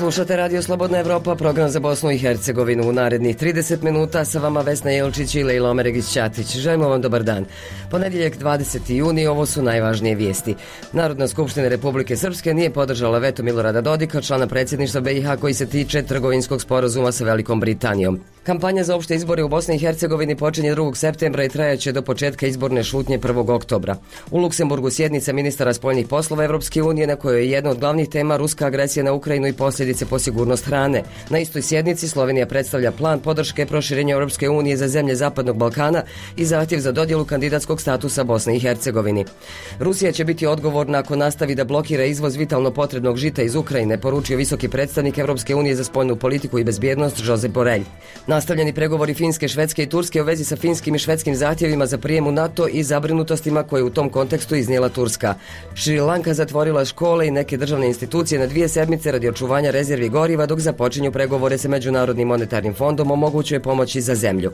Slušate Radio Slobodna Evropa, program za Bosnu i Hercegovinu. U narednih 30 minuta sa vama Vesna Jelčić i Lejla Omeregić-Ćatić. Želimo vam dobar dan. Ponedjeljak 20. juni, ovo su najvažnije vijesti. Narodna skupština Republike Srpske nije podržala veto Milorada Dodika, člana predsjedništva BiH, koji se tiče trgovinskog sporazuma sa Velikom Britanijom. Kampanja za opšte izbore u Bosni i Hercegovini počinje 2. septembra i trajaće do početka izborne šutnje 1. oktobra. U Luksemburgu sjednica ministara spoljnih poslova Evropske unije, na kojoj je jedna od glavnih tema ruska agresija na Ukrajinu i posljedice po sigurnost hrane. Na istoj sjednici Slovenija predstavlja plan podrške proširenja Europske unije za zemlje Zapadnog Balkana i zahtjev za dodjelu kandidatskog statusa Bosne i Hercegovini. Rusija će biti odgovorna ako nastavi da blokira izvoz vitalno potrebnog žita iz Ukrajine, poručio visoki predstavnik Europske unije za spoljnu politiku i bezbjednost Josep Borrell. Nastavljeni pregovori Finske, Švedske i Turske u vezi sa finskim i švedskim zahtjevima za prijem u NATO i zabrinutostima koje u tom kontekstu iznijela Turska. Šri Lanka zatvorila škole i neke državne institucije na 2 sedmice radi očuvanja rezervi goriva, dok započinju pregovore sa Međunarodnim monetarnim fondom o mogućoj pomoći za zemlju.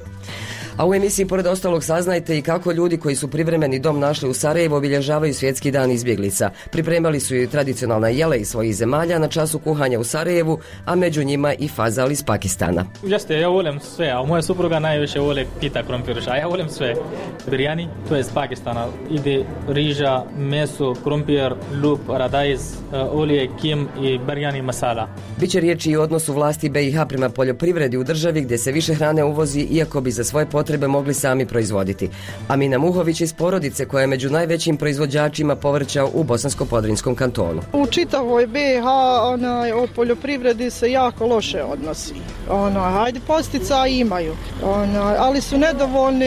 A u emisiji pored ostalog saznajte i kako ljudi koji su privremeni dom našli u Sarajevu obilježavaju Svjetski dan izbjeglica. Pripremali su i tradicionalna jela iz svojih zemalja na času kuhanja u Sarajevu, a među njima i fazal iz Pakistana. Jeste, ja volim sve, a moja supruga najviše voli pita krompiriša, a ja volim sve. Biryani, to je iz Pakistana, ide riža, meso, krompir, lup, radajz, olije, kim i biryani masala. Biće riječi i o odnosu vlasti BiH prema poljoprivredi u državi gdje se više hrane uvozi, iako bi za svoje potrebe mogli sami proizvoditi. Amina Muhović iz porodice, koja je među najvećim proizvođačima povrća u Bosansko-Podrinjskom kantonu. U čitavoj BiH o poljoprivredi se jako loše odnosi. Hajde, postica imaju, ali su nedovoljni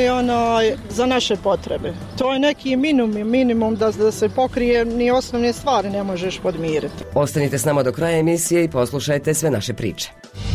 za naše potrebe. To je neki minimum da se pokrije, ni osnovne stvari ne možeš podmiriti. Ostanite s nama do kraja emisije i poslušajte sve naše priče.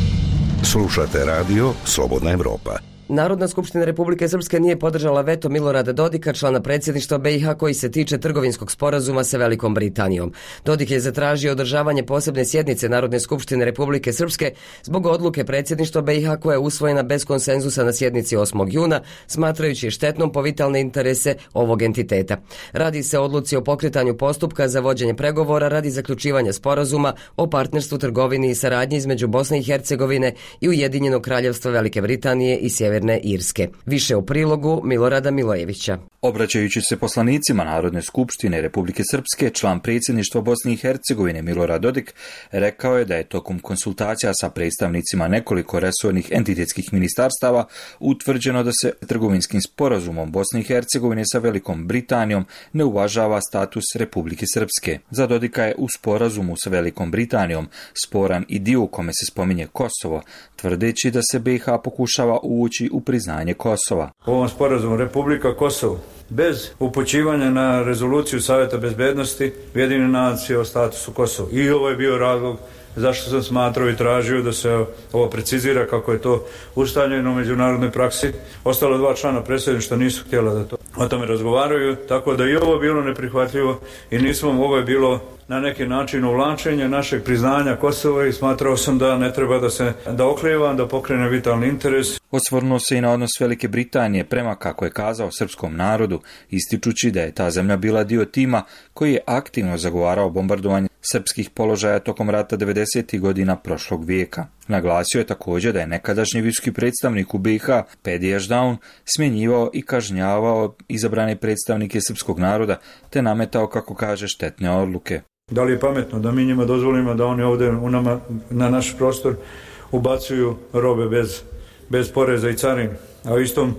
Slušate radio Slobodna Evropa. Narodna skupština Republike Srpske nije podržala veto Milorada Dodika, člana predsjedništva BiH, koji se tiče trgovinskog sporazuma sa Velikom Britanijom. Dodik je zatražio održavanje posebne sjednice Narodne skupštine Republike Srpske zbog odluke predsjedništva BiH koja je usvojena bez konsenzusa na sjednici 8. juna, smatrajući je štetnom po vitalne interese ovog entiteta. Radi se o odluci o pokretanju postupka za vođenje pregovora radi zaključivanja sporazuma o partnerstvu, trgovini i saradnji između Bosne i Hercegovine i Ujedinjenog kraljevstva Velike Britanije i Sjeverne Irske. Više u prilogu Milorada Milojevića. Obraćajući se poslanicima Narodne skupštine Republike Srpske, član predsjedništva Bosne i Hercegovine Milorad Dodik rekao je da je tokom konsultacija sa predstavnicima nekoliko resornih entitetskih ministarstava utvrđeno da se trgovinskim sporazumom Bosne i Hercegovine sa Velikom Britanijom ne uvažava status Republike Srpske. Za Dodika je u sporazumu sa Velikom Britanijom sporan i dio u kome se spominje Kosovo, tvrdeći da se BiH pokušava uvući u priznanje Kosova. U ovom sporazumu Republika Kosovo, bez upućivanja na rezoluciju Savjeta bezbednosti Ujedinjenih nacija o statusu Kosova. I ovo je bio razlog zašto sam smatrao i tražio da se ovo precizira kako je to ustaljeno u međunarodnoj praksi. Ostalo 2 člana predsjedništva nisu htjela da to o tome razgovaraju, tako da i ovo bilo neprihvatljivo i ovo je bilo na neki način uvlačenje našeg priznanja Kosova i smatrao sam da ne treba da oklijevam, da pokrene vitalni interes. Osvrnuo se i na odnos Velike Britanije prema, kako je kazao, srpskom narodu, ističući da je ta zemlja bila dio tima koji je aktivno zagovarao bombardovanje srpskih položaja tokom rata 90. godina prošlog vijeka. Naglasio je također da je nekadašnji visoki predstavnik u BiH, Pedi Ešdaun, smjenjivao i kažnjavao izabrane predstavnike srpskog naroda te nametao, kako kaže, štetne odluke. Da li je pametno da mi njima dozvolimo da oni ovdje na naš prostor ubacuju robe bez poreza i carine, a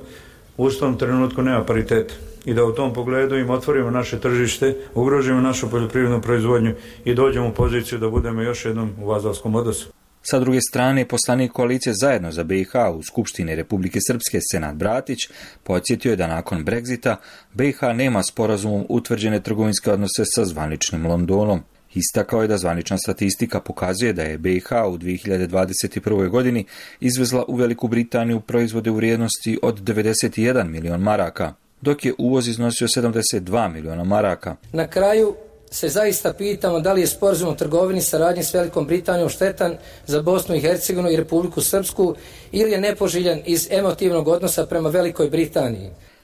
u istom trenutku nema pariteta. I da u tom pogledu im otvorimo naše tržište, ugrožimo našu poljoprivrednu proizvodnju i dođemo u poziciju da budemo još jednom u vazalskom odnosu. Sa druge strane, poslanik koalicije Zajedno za BiH u Skupštini Republike Srpske Senad Bratić podsjetio je da nakon Brexita BiH nema sporazumom utvrđene trgovinske odnose sa zvaničnim Londonom. Istakao je da zvanična statistika pokazuje da je BiH u 2021. godini izvezla u Veliku Britaniju proizvode u vrijednosti od 91 milion maraka, dok je uvoz iznosio 72 miliona maraka. Na kraju se zaista pitamo da li je sporazum o trgovini i saradnji s Velikom Britanijom štetan za Bosnu i Hercegovinu i Republiku Srpsku ili je nepoželjan iz emotivnog odnosa prema Velikoj Britaniji.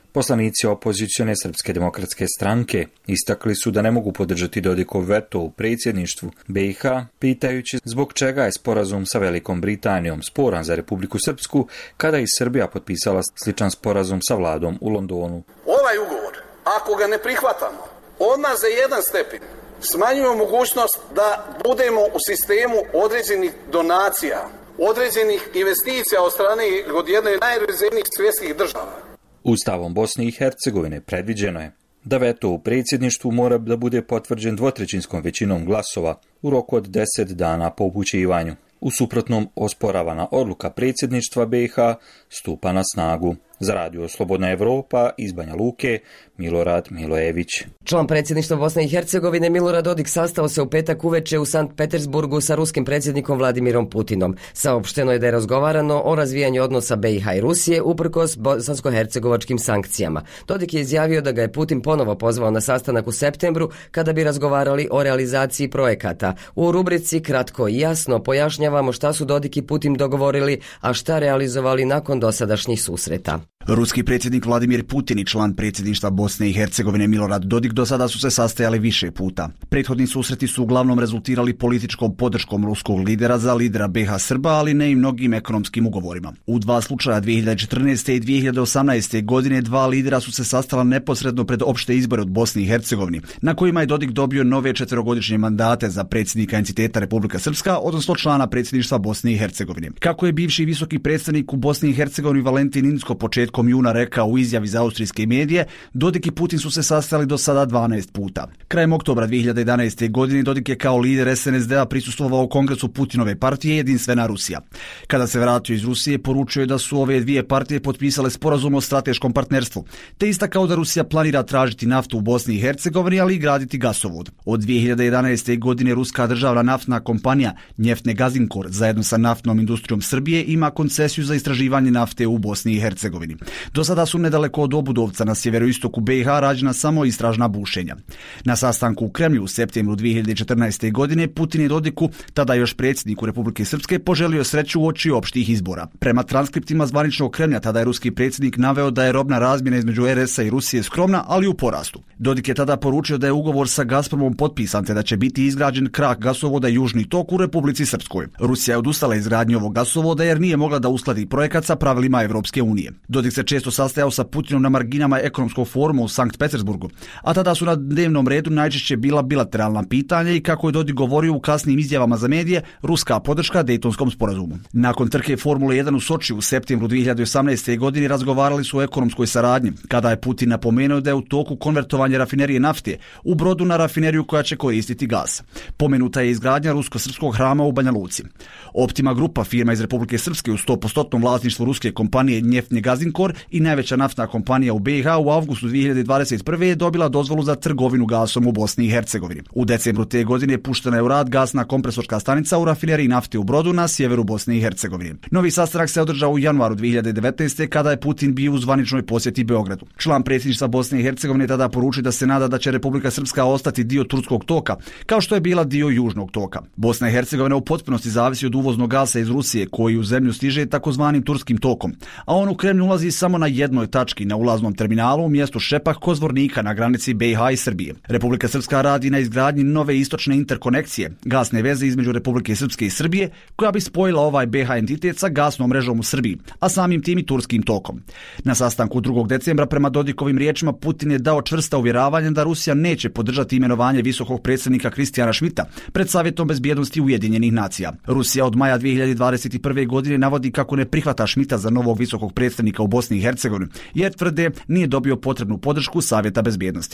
Poslanici opozicione Srpske demokratske stranke istakli su da ne mogu podržati Dodikov veto u predsjedništvu BiH, pitajući zbog čega je sporazum sa Velikom Britanijom sporan za Republiku Srpsku, kada je i Srbija potpisala sličan sporazum sa vladom u Londonu. Ovaj ugovor, ako ga ne prihvatamo, odmah za jedan stepen smanjujemo mogućnost da budemo u sistemu određenih donacija, određenih investicija od strane od jedne od najrazvijenijih svjetskih država. Ustavom Bosne i Hercegovine predviđeno je da veto u predsjedništvu mora da bude potvrđen dvotrećinskom većinom glasova u roku od 10 dana po upućivanju. U suprotnom, osporavana odluka predsjedništva BiH stupa na snagu. Za Radio Slobodna Evropa iz Banja Luke, Milorad Milojević. Član predsjedništva Bosne i Hercegovine Milorad Dodik sastao se u petak uveče u Sankt Petersburgu sa ruskim predsjednikom Vladimirom Putinom. Saopšteno je da je razgovarano o razvijanju odnosa BiH i Rusije uprkos bosansko-hercegovačkim sankcijama. Dodik je izjavio da ga je Putin ponovo pozvao na sastanak u septembru kada bi razgovarali o realizaciji projekata. U rubrici Kratko i jasno pojašnjavamo šta su Dodik i Putin dogovorili, a šta realizovali nakon dosadašnjih susreta. Ruski predsjednik Vladimir Putin i član predsjedništva Bosne i Hercegovine Milorad Dodik do sada su se sastajali više puta. Prethodni susreti su uglavnom rezultirali političkom podrškom ruskog lidera za lidera BiH Srba, ali ne i mnogim ekonomskim ugovorima. U dva slučaja 2014. i 2018. godine dva lidera su se sastala neposredno pred opšte izbore od Bosne i Hercegovine, na kojima je Dodik dobio nove 4-godišnje mandate za predsjednika entiteta Republika Srpska, odnosno člana predsjedništva Bosne i Hercegovine. Kako je bivši visoki predstavnik u Bosni i Hercegovini Valentin Inzko početkom juna rekao u izjavi za austrijske medije, Dodik i Putin su se sastali do sada 12 puta. Krajem oktobra 2011. godine Dodik je kao lider SNSD-a prisustvovao u kongresu Putinove partije Jedinstvena Rusija. Kada se vratio iz Rusije, poručio je da su ove dvije partije potpisale sporazum o strateškom partnerstvu, te istakao da Rusija planira tražiti naftu u Bosni i Hercegovini, ali i graditi gasovod. Od 2011. godine ruska državna naftna kompanija Njeftne Gazinkor zajedno sa naftnom industrijom Srbije ima koncesiju za istraživanje nafte u Bosni i Hercegovini. Do sada su nedaleko od Obudovca na sjeveroistoku BiH rađena samo istražna bušenja. Na sastanku u Kremlju u septembru 2014. godine Putin je Dodiku, tada još predsjedniku Republike Srpske, poželio sreću uoči opštih izbora. Prema transkriptima zvaničnog Kremlja tada je ruski predsjednik naveo da je robna razmjena između RS-a i Rusije skromna, ali u porastu. Dodik je tada poručio da je ugovor sa Gazpromom potpisan te da će biti izgrađen krak gasovoda Južni tok u Republici Srpskoj. Rusija je odustala izgradnje ovog gasovoda jer nije mogla da uskladi projekat sa pravilima Evropske unije. Dodik se često sastajao sa Putinom na marginama ekonomskog foruma u Sankt Petersburgu, a tada su na dnevnom redu najčešće bila bilateralna pitanja i, kako je Dodik govorio u kasnim izjavama za medije, ruska podrška Dejtonskom sporazumu. Nakon trke Formule 1 u Soči u septembru 2018. godine razgovarali su o ekonomskoj saradnji, kada je Putin napomenuo da je u toku konvertovanje rafinerije nafte u Brodu na rafineriju koja će koristiti gas. Pomenuta je izgradnja rusko-srpskog hrama u Banja Luci. Optima Grupa, firma iz Republike Srpske u 100% vlasništvu ruske kompanije Njeftne Gazinkor i najveća naftna kompanija u BiH, u avgustu 2021. je dobila dozvolu za trgovinu gasom u Bosni i Hercegovini. U decembru te godine puštena je u rad gasna kompresorska stanica u rafineriji nafte u Brodu na sjeveru Bosne i Hercegovine. Novi sastanak se održao u januaru 2019. kada je Putin bio u zvaničnoj posjeti Beogradu. Član predsjedništva Bosne i Hercegovine tada poručio da se nada da će Republika Srpska ostati dio turskog toka, kao što je bila dio južnog toka. Bosna i Hercegovina u potpunosti zavisi od uvoznog gasa iz Rusije, koji u zemlju stiže takozvanim turskim tokom, a on u Kremlj ulazi samo na jednoj tački, na ulaznom terminalu u mjestu Šepak kod Zvornika na granici BiH i Srbije. Republika Srpska radi na izgradnji nove istočne interkonekcije, gasne veze između Republike Srpske i Srbije, koja bi spojila ovaj BiH entitet sa gasnom mrežom u Srbiji, a samim tim i turskim tokom. Na sastanku 2. decembra prema Dodikovim riječima Putin je dao čvrsta uvjeravanja da Rusija neće podržati imenovanje visokog predstavnika Kristijana Šmita pred Savjetom bezbjednosti Ujedinjenih nacija. Rusija od maja 2021. godine navodi kako ne prihvata Šmita za novog visokog predstavnika u Bosni i Hercegovini, jer tvrde nije dobio potrebnu podršku Savjeta bezbjednosti.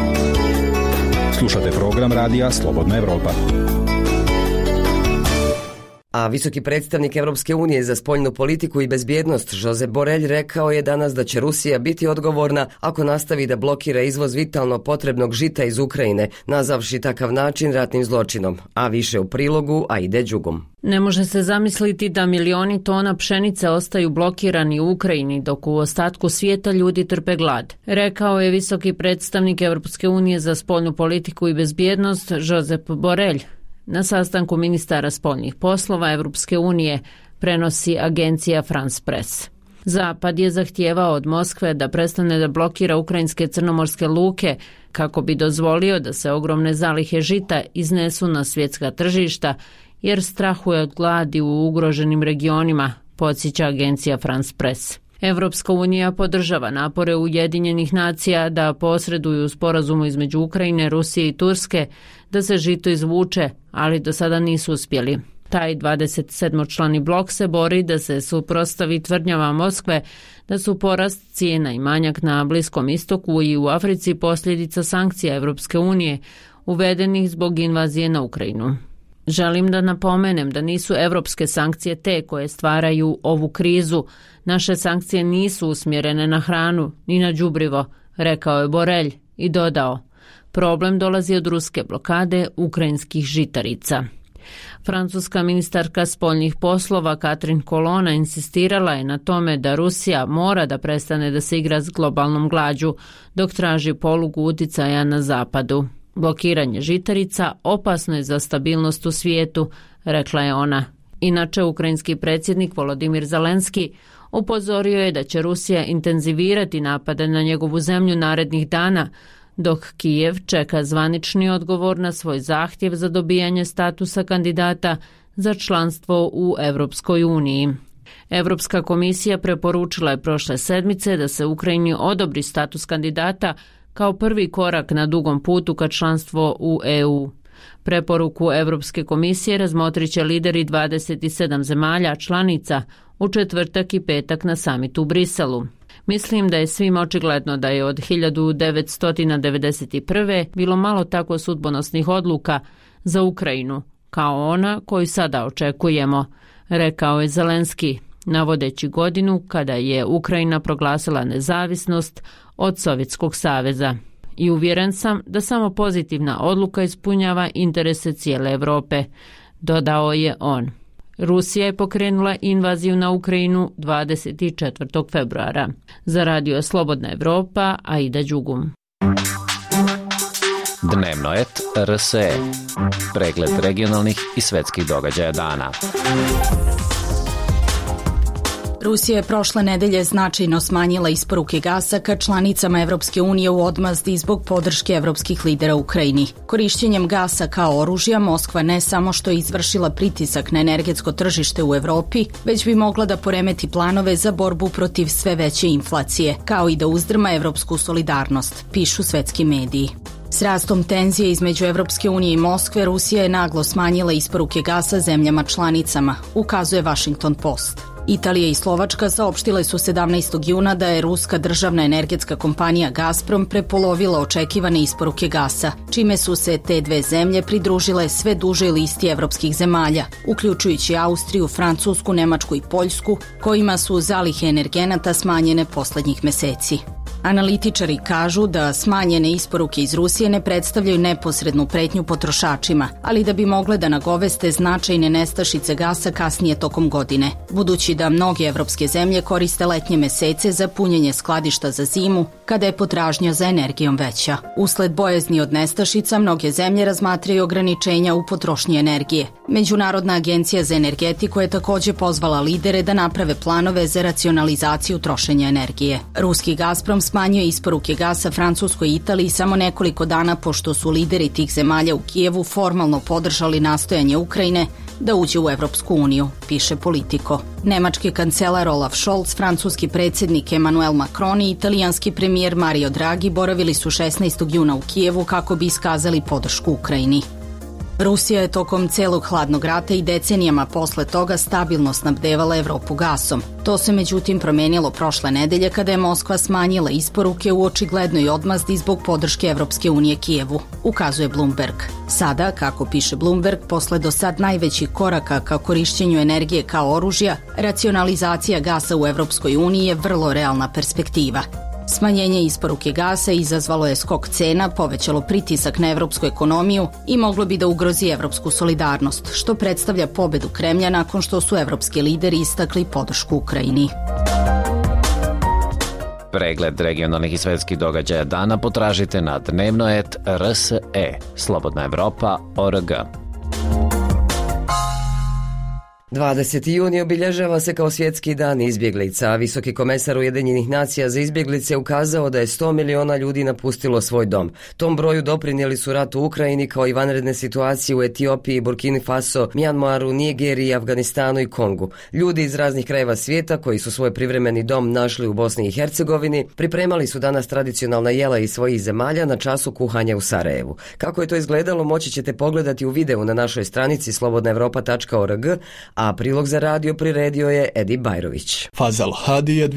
Slušate program radija Slobodna Evropa. A visoki predstavnik Evropske unije za spoljnu politiku i bezbjednost Josep Borrell rekao je danas da će Rusija biti odgovorna ako nastavi da blokira izvoz vitalno potrebnog žita iz Ukrajine, nazavši takav način ratnim zločinom. A više u prilogu Aide Đugum. Ne može se zamisliti da milioni tona pšenice ostaju blokirani u Ukrajini, dok u ostatku svijeta ljudi trpe glad, rekao je visoki predstavnik Evropske unije za spoljnu politiku i bezbjednost Josep Borrell na sastanku ministara spoljnih poslova Evropske unije, prenosi agencija France Press. Zapad je zahtijevao od Moskve da prestane da blokira ukrajinske crnomorske luke kako bi dozvolio da se ogromne zalihe žita iznesu na svjetska tržišta, jer strahuje od gladi u ugroženim regionima, podsjeća agencija France Press. Evropska unija podržava napore Ujedinjenih nacija da posreduju u sporazumu između Ukrajine, Rusije i Turske da se žito izvuče, ali do sada nisu uspjeli. Taj 27-člani blok se bori da se suprotstavi tvrdnjama Moskve da su porast cijena i manjak na Bliskom istoku i u Africi posljedica sankcija Evropske unije uvedenih zbog invazije na Ukrajinu. Želim da napomenem da nisu evropske sankcije te koje stvaraju ovu krizu. Naše sankcije nisu usmjerene na hranu ni na đubrivo, rekao je Borelj i dodao: problem dolazi od ruske blokade ukrajinskih žitarica. Francuska ministarka spoljnih poslova Catherine Colonna insistirala je na tome da Rusija mora da prestane da se igra s globalnom glađu dok traži polugu uticaja na zapadu. Blokiranje žitarica opasno je za stabilnost u svijetu, rekla je ona. Inače, ukrajinski predsjednik Volodimir Zelenski upozorio je da će Rusija intenzivirati napade na njegovu zemlju narednih dana, dok Kijev čeka zvanični odgovor na svoj zahtjev za dobijanje statusa kandidata za članstvo u Europskoj uniji. Europska komisija preporučila je prošle sedmice da se Ukrajini odobri status kandidata kao prvi korak na dugom putu ka članstvo u EU. Preporuku Europske komisije razmotrit će lideri 27 zemalja članica u četvrtak i petak na samitu u Briselu. Mislim da je svim očigledno da je od 1991. bilo malo tako sudbonosnih odluka za Ukrajinu, kao ona koju sada očekujemo, rekao je Zelenski, navodeći godinu kada je Ukrajina proglasila nezavisnost od Sovjetskog saveza. I uvjeren sam da samo pozitivna odluka ispunjava interese cijele Europe, dodao je on. Rusija je pokrenula invaziju na Ukrajinu 24. februara. Za radio Slobodna Evropa, Aida Đugum. Dnevnoet RSE. Pregled regionalnih i svetskih događaja dana. Rusija je prošle nedelje značajno smanjila isporuke gasa ka članicama Evropske unije u odmazdi zbog podrške evropskih lidera Ukrajini. Korišćenjem gasa kao oružja Moskva ne samo što je izvršila pritisak na energetsko tržište u Evropi, već bi mogla da poremeti planove za borbu protiv sve veće inflacije, kao i da uzdrma evropsku solidarnost, pišu svetski mediji. S rastom tenzije između Evropske unije i Moskve, Rusija je naglo smanjila isporuke gasa zemljama članicama, ukazuje Washington Post. Italija i Slovačka saopštile su 17. juna da je ruska državna energetska kompanija Gazprom prepolovila očekivane isporuke gasa, čime su se te dve zemlje pridružile sve dužoj listi evropskih zemalja, uključujući Austriju, Francusku, Nemačku i Poljsku, kojima su zalihe energenata smanjene poslednjih meseci. Analitičari kažu da smanjene isporuke iz Rusije ne predstavljaju neposrednu pretnju potrošačima, ali da bi mogle da nagoveste značajne nestašice gasa kasnije tokom godine, budući da mnoge evropske zemlje koriste letnje mesece za punjenje skladišta za zimu, kada je potražnja za energijom veća. Usled bojazni od nestašica, mnoge zemlje razmatraju ograničenja u potrošnji energije. Međunarodna agencija za energetiku je takođe pozvala lidere da naprave planove za racionalizaciju trošenja energije. Ruski Gazprom smanjuje isporuke gasa Francuskoj i Italiji samo nekoliko dana pošto su lideri tih zemalja u Kijevu formalno podržali nastojanje Ukrajine da uđe u Evropsku uniju, piše Politico. Nemački kancelar Olaf Scholz, francuski predsjednik Emmanuel Macron i italijanski premijer Mario Draghi boravili su 16. juna u Kijevu kako bi iskazali podršku Ukrajini. Rusija je tokom celog hladnog rata i decenijama posle toga stabilno snabdevala Evropu gasom. To se međutim promenilo prošle nedelje kada je Moskva smanjila isporuke u očiglednoj odmazdi zbog podrške Evropske unije Kijevu, ukazuje Bloomberg. Sada, kako piše Bloomberg, posle do sad najvećih koraka ka korišćenju energije kao oružja, racionalizacija gasa u Evropskoj uniji je vrlo realna perspektiva. Smanjenje isporuke gasa izazvalo je skok cena, povećalo pritisak na evropsku ekonomiju i moglo bi da ugrozi evropsku solidarnost, što predstavlja pobedu Kremlja nakon što su evropski lideri istakli podršku Ukrajini. Pregled regionalnih i svetskih događaja dana potražite na dnevnoet RSE, slobodnaevropa.org. 20. juni obilježava se kao svjetski dan izbjeglica, a visoki komesar Ujedinjenih nacija za izbjeglice ukazao da je 100 miliona ljudi napustilo svoj dom. Tom broju doprinijeli su rat u Ukrajini kao i vanredne situacije u Etiopiji, Burkini Faso, Mjanmaru, Nigeriji, Afganistanu i Kongu. Ljudi iz raznih krajeva svijeta koji su svoj privremeni dom našli u Bosni i Hercegovini pripremali su danas tradicionalna jela iz svojih zemalja na času kuhanja u Sarajevu. Kako je to izgledalo moći ćete pogledati u videu na našoj stranici slobodnaevropa.org, a prilog za radio priredio je Edi Bajrović. Fazal Hadi je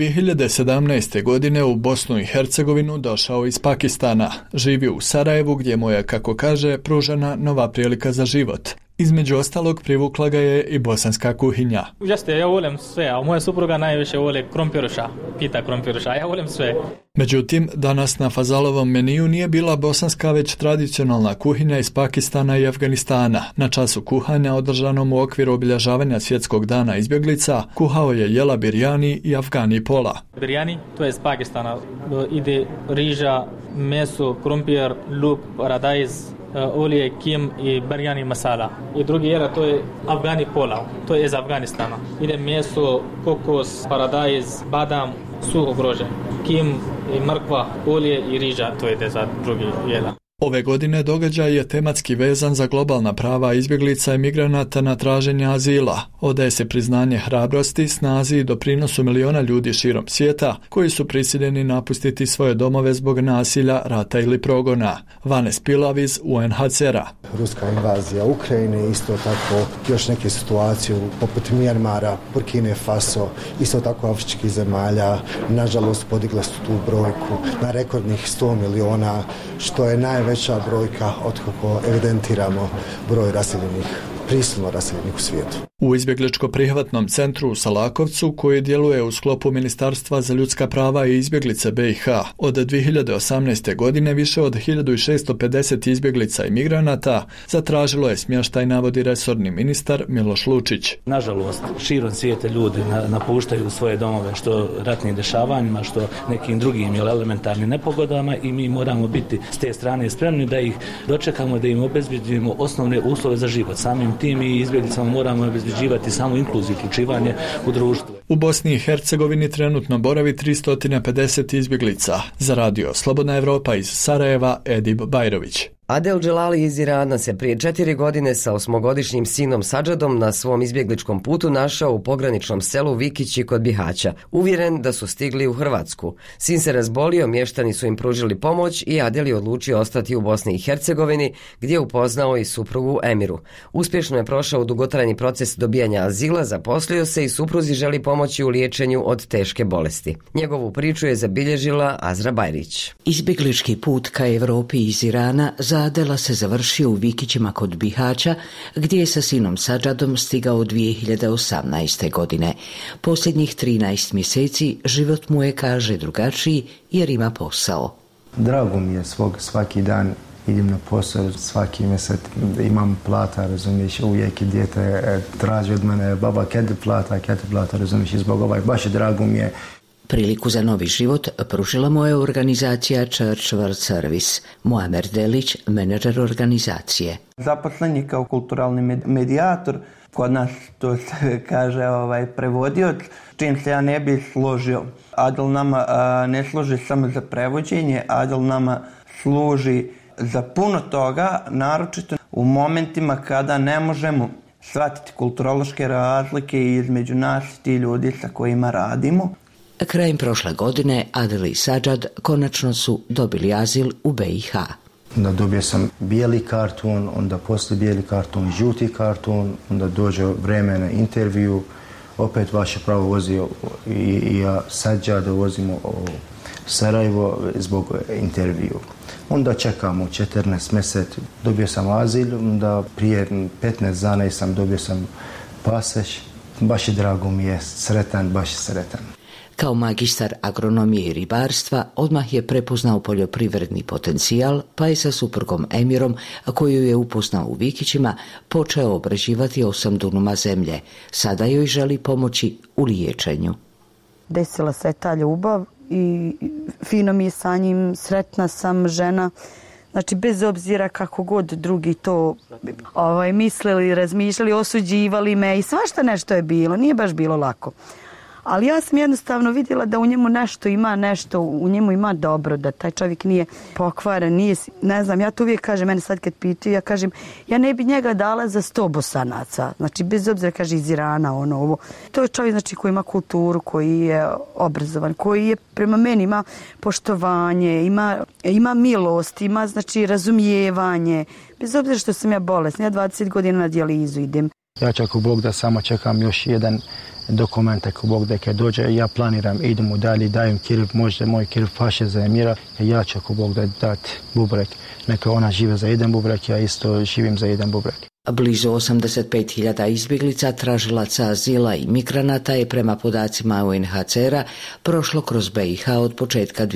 2017. godine u Bosnu i Hercegovinu došao iz Pakistana. Živi u Sarajevu gdje mu je, kako kaže, pružena nova prilika za život. Između ostalog privukla ga je i bosanska kuhinja. Jeste, ja volim sve, a moja supruga najviše voli krompiruša, pita krompiruša, ja volim sve. Međutim, danas na Fazalovom meniju nije bila bosanska, već tradicionalna kuhinja iz Pakistana i Afganistana. Na času kuhanja održanom u okviru obilježavanja svjetskog dana izbjeglica, kuhao je jela birijani i afgani pola. Birijani, to je iz Pakistana, ide riža, meso, krompir, luk, radajz, olje, kim i birijani masala. I drugi jela, to je afgani pola, to je iz Afganistana. Ide meso, kokos, paradajz, badam, suho grožđe, kim i mrkva, olje i riža, to je za drugi jela. Ove godine događaj je tematski vezan za globalna prava izbjeglica i migranata na traženje azila. Odaje se priznanje hrabrosti, snazi i doprinosu miliona ljudi širom svijeta koji su prisiljeni napustiti svoje domove zbog nasilja, rata ili progona. Vanes Pilav iz UNHCR-a. Ruska invazija Ukrajine, isto tako još neke situacije poput Mjanmara, Burkine Faso, isto tako afričkih zemalja, nažalost podigla su tu brojku na rekordnih 100 miliona, što je najveća brojka otkako evidentiramo broj prisilno raseljenih u svijetu. U izbjegličko-prihvatnom centru u Salakovcu, koji djeluje u sklopu Ministarstva za ljudska prava i izbjeglice BiH, od 2018. godine više od 1650 izbjeglica i migranata zatražilo je smještaj, navodi resorni ministar Miloš Lučić. Nažalost, širom svijeta ljudi napuštaju svoje domove, što ratnim dešavanjima, što nekim drugim elementarnim nepogodama, i mi moramo biti s te strane spremni da ih dočekamo, da im obezbedimo osnovne uslove za život. Samim tim i izbjeglicama moramo obezbeđivati samo inkluziju, uključivanje u društvo. U Bosni i Hercegovini trenutno boravi 350 izbjeglica. Za radio Slobodna Evropa iz Sarajeva, Edib Bajrović. Adel Dželali iz Irana se prije 4 godine sa 8-godišnjim sinom Sadžadom na svom izbjegličkom putu našao u pograničnom selu Vikići kod Bihaća, uvjeren da su stigli u Hrvatsku. Sin se razbolio, mještani su im pružili pomoć i Adel je odlučio ostati u Bosni i Hercegovini, gdje je upoznao i suprugu Emiru. Uspješno je prošao dugotrajni proces dobijanja azila, zaposlio se i supruzi želi pomoći u liječenju od teške bolesti. Njegovu priču je zabilježila Azra Bajrić. Izbjeglički put ka Europi iz Irana Adela se završio u Vikićima kod Bihaća, gdje je sa sinom Sadžadom stigao 2018. godine. Posljednjih 13 mjeseci život mu je, kaže, drugačiji jer ima posao. Drago mi je svaki dan idem na posao, svaki mjesec imam plata, razumiješ, uvijek i dijete traži od mene, baba, kada plata, razumiješ, i zbog baš drago mi je. Priliku za novi život pružila mu je organizacija Church World Service. Muamer Delić, menadžer organizacije. Zaposlen je kao kulturalni medijator, kod nas to se kaže prevodioc, čim se ja ne bi složio. Adel nama ne služi samo za prevođenje, Adel nama služi za puno toga, naročito u momentima kada ne možemo shvatiti kulturološke razlike između nas i ti ljudi sa kojima radimo. Krajem prošle godine Adel i Sadžad konačno su dobili azil u BiH. Onda dobio sam bijeli karton, onda poslije bijeli karton, žuti karton, onda dođe vreme na intervju, opet vaše pravo vozio i ja Sadžada vozimo u Sarajevo zbog intervju. Onda čekamo 14 mjeseci, dobio sam azil, onda prije 15 dana dobio sam pasoš, baš je drago mi je, baš sretan. Kao magistar agronomije i ribarstva odmah je prepoznao poljoprivredni potencijal, pa je sa suprugom Emirom, koju je upoznao u Vikićima, počeo obrađivati 8 dunuma zemlje. Sada joj želi pomoći u liječenju. Desila se ta ljubav i fino mi je sa njim, sretna sam žena, Znači, bez obzira kako god drugi to mislili, razmišljali, osuđivali me i svašta nešto je bilo, nije baš bilo lako. Ali ja sam jednostavno vidjela da u njemu nešto, u njemu ima dobro, da taj čovjek nije pokvaren, nije, ne znam, ja to uvijek kažem, mene sad kad pitaju, ja kažem, ja ne bi njega dala za 100 Bosanaca, znači bez obzira, kaže, iz Irana, ovo. To je čovjek, znači, koji ima kulturu, koji je obrazovan, koji je prema meni ima poštovanje, ima milost, ima, znači, razumijevanje, bez obzira što sam ja bolesna, ja 20 godina na dijalizu idem. Ja čak u Bog da samo čekam još jedan dokument ako Bog da kad dođe, ja planiram, idemo dalje, dajem kirv, možda moj kirv paše za emira, ja ću ako Bog da dati bubrek. Neka ona žive za jedan bubrek, ja isto živim za jedan bubrek. Blizu 85.000 izbjeglica, tražilaca azila i migranata je prema podacima UNHCR-a prošlo kroz BiH od početka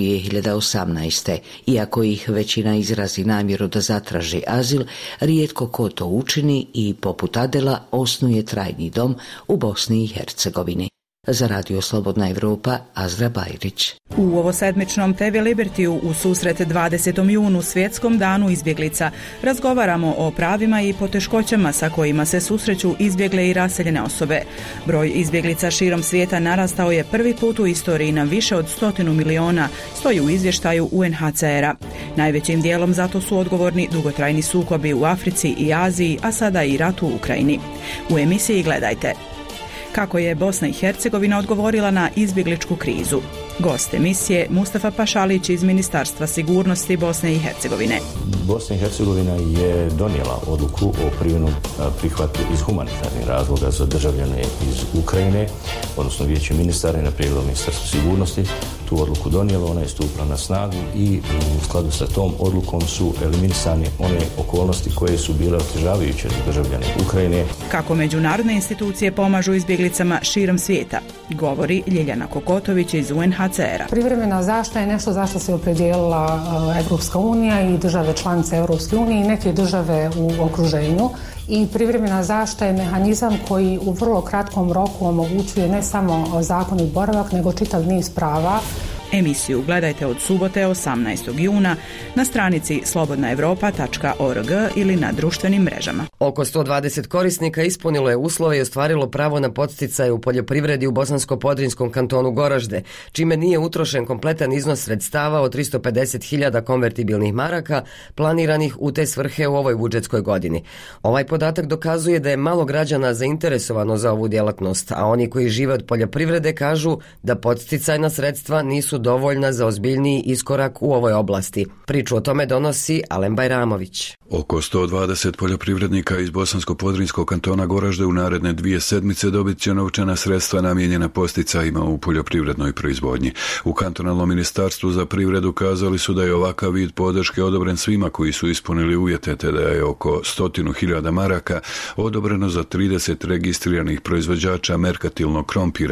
2018. Iako ih većina izrazi namjeru da zatraži azil, rijetko ko to učini i poput Adela osnuje trajni dom u Bosni i Hercegovini. Za Radio Slobodna Evropa, Azra Bajrić. U ovosedmičnom TV Libertiju u susret 20. junu, svjetskom danu izbjeglica, razgovaramo o pravima i poteškoćama sa kojima se susreću izbjegle i raseljene osobe. Broj izbjeglica širom svijeta narastao je prvi put u istoriji na više od 100 miliona, stoji u izvještaju UNHCR-a. Najvećim dijelom zato su odgovorni dugotrajni sukobi u Africi i Aziji, a sada i rat u Ukrajini. U emisiji gledajte kako je Bosna i Hercegovina odgovorila na izbjegličku krizu. Gost emisije Mustafa Pašalić iz Ministarstva sigurnosti Bosne i Hercegovine. Bosna i Hercegovina je donijela odluku o privremenom prihvatu iz humanitarnih razloga za državljane iz Ukrajine, odnosno Vijeće ministara na prijedlog Ministarstva sigurnosti tu odluku donijelo, ona je stupila na snagu i u skladu sa tom odlukom su eliminisane one okolnosti koje su bile otežavajuće za državljane Ukrajine. Kako međunarodne institucije pomažu izbjeglicama širom svijeta, govori Ljiljana Kokotović iz UNHCR-a. Privremena zaštita je nešto za što se opredijelila Evropska unija i države članice Evropske unije i neke države u okruženju. I privremena zaštita je mehanizam koji u vrlo kratkom roku omogućuje ne samo zakonit boravak, nego čitav niz prava. Emisiju gledajte od subote 18. juna na stranici slobodnaevropa.org ili na društvenim mrežama. Oko 120 korisnika ispunilo je uslove i ostvarilo pravo na podsticaje u poljoprivredi u Bosansko-Podrinjskom kantonu Goražde, čime nije utrošen kompletan iznos sredstava od 350.000 konvertibilnih maraka planiranih u te svrhe u ovoj budžetskoj godini. Ovaj podatak dokazuje da je malo građana zainteresovano za ovu djelatnost, a oni koji žive od poljoprivrede kažu da podsticajna sredstva nisu dovoljna za ozbiljniji iskorak u ovoj oblasti. Priču o tome donosi Alen Bajramović. Oko 120 poljoprivrednika iz Bosansko-Podrinjskog kantona Goražde u naredne 2 sedmice dobit će novčana sredstva namijenjena posticajima u poljoprivrednoj proizvodnji. U kantonalnom ministarstvu za privredu kazali su da je ovakav vid podrške odobren svima koji su ispunili uvjete, te da je oko 100.000 maraka odobreno za 30 registriranih proizvođača merkatilnog krompira,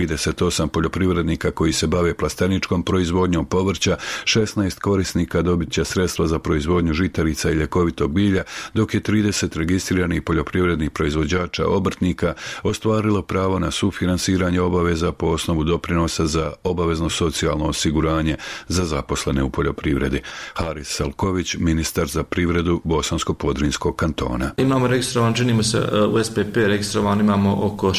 38 poljoprivrednika koji se bave plasteničkom proizvodnjom povrća, 16 korisnika dobit će sredstva za proizvodnju žitarica i ljekovitog bilja, dok je 30 registriranih poljoprivrednih proizvođača obrtnika ostvarilo pravo na sufinansiranje obaveza po osnovu doprinosa za obavezno socijalno osiguranje za zaposlene u poljoprivredi. Haris Salković, ministar za privredu Bosansko-Podrinjskog kantona. Imamo registrovan, činimo se u SPP registrovan imamo oko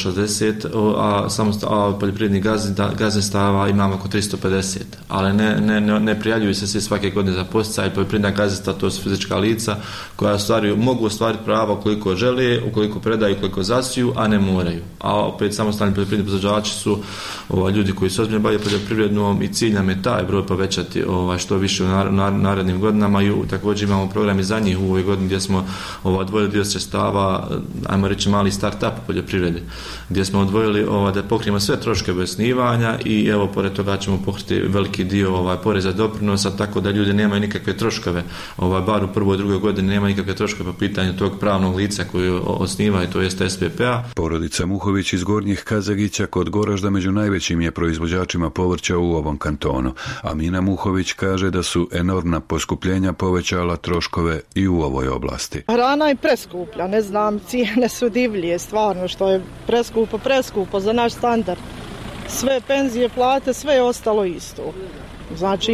60, a poljoprivrednih gazdinstava imamo oko 350, ali ne prijavljuju se svi svake godine za posticaj. Poljoprivredna gazdinstva, to su fizička lica koja mogu ostvariti prava ukoliko žele, ukoliko predaju, ukoliko zasiju, a ne moraju. A opet samostalni poljoprivredni proizvođači su ljudi koji se ozbiljno bave poljoprivrednom i cilj nam je taj broj povećati što više u narednim godinama i također imamo program i za njih u ovoj godini gdje smo odvojili dio sredstava, ajmo reći mali start-up poljoprivrede, gdje smo odvojili da pokrijemo sve troškove osnivanja i evo pored toga ćemo pokriti veliki dio poreza doprinosa, tako da ljudi nemaju nikakve troškove, bar u prvoj i drugoj godini nema nikakve troškove po pitanju tog pravnog lica koji osniva, to jest SPP-a. Porodica Muhović iz Gornjih Kazagića kod Goražda među najvećim je proizvođačima povrća u ovom kantonu. Amina Muhović kaže da su enormna poskupljenja povećala troškove i u ovoj oblasti. Hrana je preskuplja, ne znam, cijene su divlje, stvarno što je preskupo za naš standard. Sve penzije, plate, sve je ostalo isto. Znači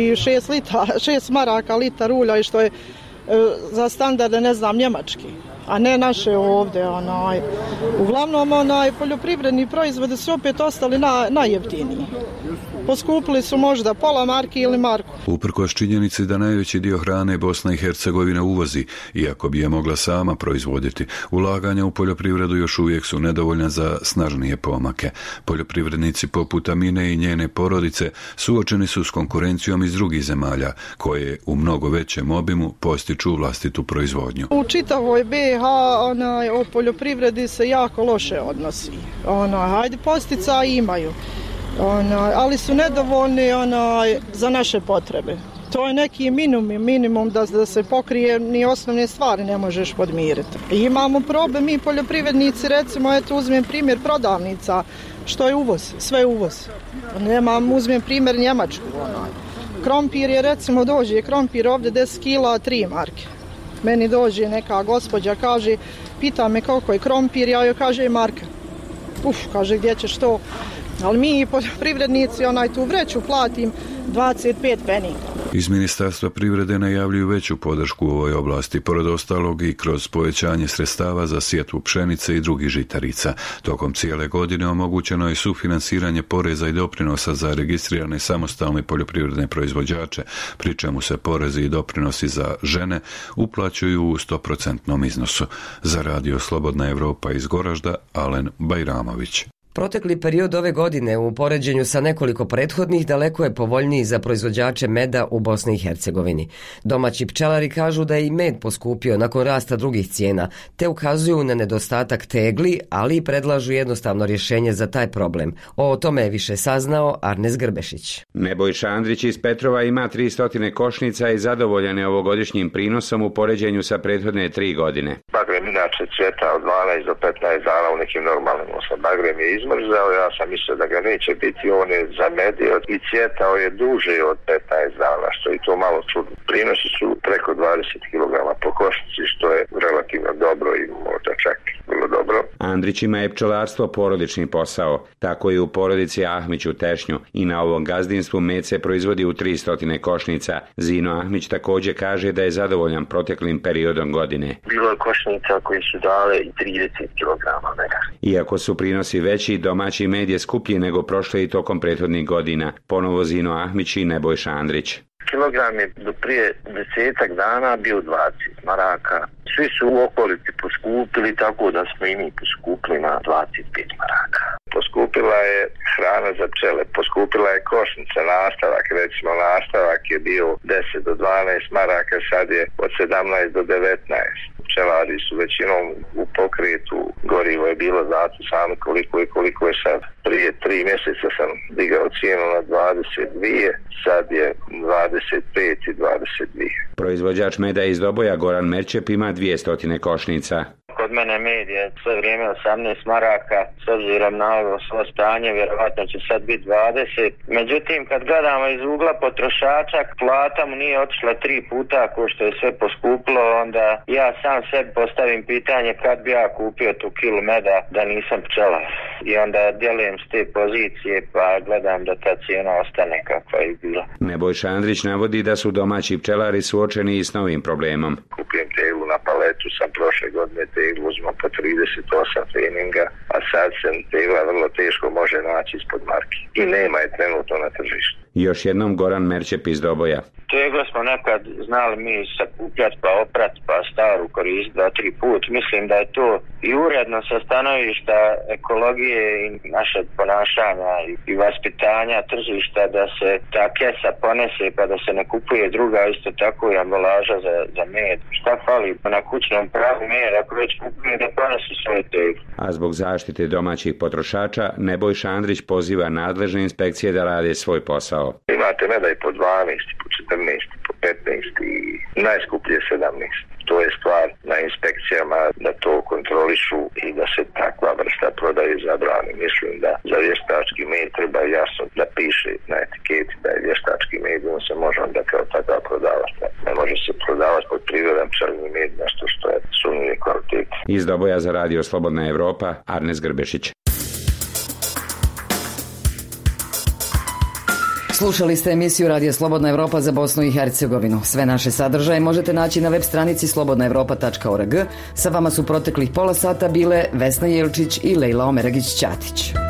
6 maraka litar ulja i što je za standarde, ne znam, njemački, a ne naše ovdje. Uglavnom, poljoprivredni proizvodi su opet ostali najjeftiniji. Poskupili su možda pola marki ili marku. Uprkos činjenici da najveći dio hrane Bosna i Hercegovina uvozi, iako bi je mogla sama proizvoditi, ulaganja u poljoprivredu još uvijek su nedovoljna za snažnije pomake. Poljoprivrednici poput Amine i njene porodice suočeni su s konkurencijom iz drugih zemalja, koje u mnogo većem obimu postiču vlastitu proizvodnju. U čitavoj BiH o poljoprivredi se jako loše odnosi. Hajde, postica imaju. Ali su nedovoljni za naše potrebe. To je neki minimum da se pokrije, ni osnovne stvari ne možeš podmiriti. Imamo problem, mi poljoprivrednici, recimo, uzmem primjer prodavnica, što je uvoz, sve uvoz. Uzmem primjer Njemačku. Krompir je, recimo, dođe krompir ovdje 10 kila, 3 marke. Meni dođe neka gospođa, kaže, pita me koliko je krompir, ja joj kaže marka. Kaže, gdje ćeš to? Ali mi poljoprivrednici tu vreću platim 25 pfeninga. Iz Ministarstva privrede najavljuju veću podršku u ovoj oblasti, pored ostalog i kroz povećanje sredstava za sjetvu pšenice i drugih žitarica. Tokom cijele godine omogućeno je sufinansiranje poreza i doprinosa za registrirane samostalne poljoprivredne proizvođače, pri čemu se porezi i doprinosi za žene uplaćuju u 100% iznosu. Za Radio Slobodna Evropa iz Goražda, Alen Bajramović. Protekli period ove godine u poređenju sa nekoliko prethodnih daleko je povoljniji za proizvođače meda u Bosni i Hercegovini. Domaći pčelari kažu da je i med poskupio nakon rasta drugih cijena, te ukazuju na nedostatak tegli, ali i predlažu jednostavno rješenje za taj problem. O tome je više saznao Arnes Grbešić. Nebojša Andrić iz Petrova ima 300 košnica i zadovoljan je ovogodišnjim prinosom u poređenju sa prethodne 3 godine. Bagrem inače cvjeta od 12 do 15 dana u nekim normalnim uslovima. Bagrem je izmrzao, ja sam mislio da ga neće biti, on je zamedio i cvjetao je duže od 15 dana, što je to malo čudno. Prinosi su preko 20 kg po košnici, što je relativno dobro i možda čak vrlo dobro. Andrićima je pčelarstvo porodični posao, tako i u porodici Ahmić u Tešnju, i na ovom gazdinstvu med se proizvodi u 300 košnica. Zino Ahmić također kaže da je zadovoljan proteklim periodom godine. Bilo je košnica koji su dale i 30 kg meda. Iako su prinosi veći, domaći med je skuplji nego prošle i tokom prethodnih godina. Ponovo Zino Ahmić i Nebojša Andrić. Kilogram je do prije 10 dana bio 20 maraka. Svi su u okolici poskupili, tako da smo i mi poskupili na 25 maraka. Poskupila je hrana za pčele, poskupila je košnica, nastavak, recimo nastavak je bio 10 do 12 maraka, sad je od 17 do 19. Pčelari su većinom u pokretu, gorivo je bilo zato sami koliko je sad. Prije 3 mjeseca sam digao cijenu na 22, sad je 25 i 22. Proizvođač meda iz Doboja Goran Merčep ima 200 košnica. Kod mene med je sve vrijeme 18 maraka, s obzirom na ovo svoje stanje, vjerovatno će sad biti 20. Međutim, kad gledamo iz ugla potrošača, plata mu nije otišla 3 puta ko što je sve poskupilo, onda ja sam sebi postavim pitanje kad bi ja kupio tu kilu meda da nisam pčelar. I onda djelujem s te pozicije pa gledam da ta cijena ostane kakva je bila. Nebojša Andrić navodi da su domaći pčelari suočeni i s novim problemom. Kupujem teglu na paletu, sam prošle godine teglu uzmem po 38 treninga, a sad se tegla vrlo teško može naći ispod marki. I nema je trenutno na tržištu. Još jednom Goran Merčep iz Doboja. Teglo smo nekad znali mi sakupljati pa oprati pa staru koristiti 2-3 put. Mislim da je to i uredno sa stanovišta ekologije i naše ponašanja i vaspitanja tržišta da se ta kesa ponese pa da se ne kupuje druga, isto tako i ambalaža za med. Šta fali na kućnom pravu med, ako već kupuje da ponesu svoje teglo. A zbog zaštite domaćih potrošača, Nebojša Andrić poziva nadležne inspekcije da rade svoj posao. Imate meda i po 12, po 14, po 15 i najskuplje 17. To je stvar na inspekcijama da to kontrolišu i da se takva vrsta prodaje zabrani. Mislim da za vještački med treba jasno da piše na etiketi da je vještački med, on se može onda kao takav prodavati. Ne može se prodavati pod prirodan pčelni med, nešto što je sumnjive kvalitete. Iz Doboja za Radio Slobodna Evropa, Arnes Grbešić. Slušali ste emisiju Radija Slobodna Evropa za Bosnu i Hercegovinu. Sve naše sadržaje možete naći na web stranici slobodnaevropa.org. Sa vama su proteklih pola sata bile Vesna Jelčić i Lejla Omeragić-Ćatić.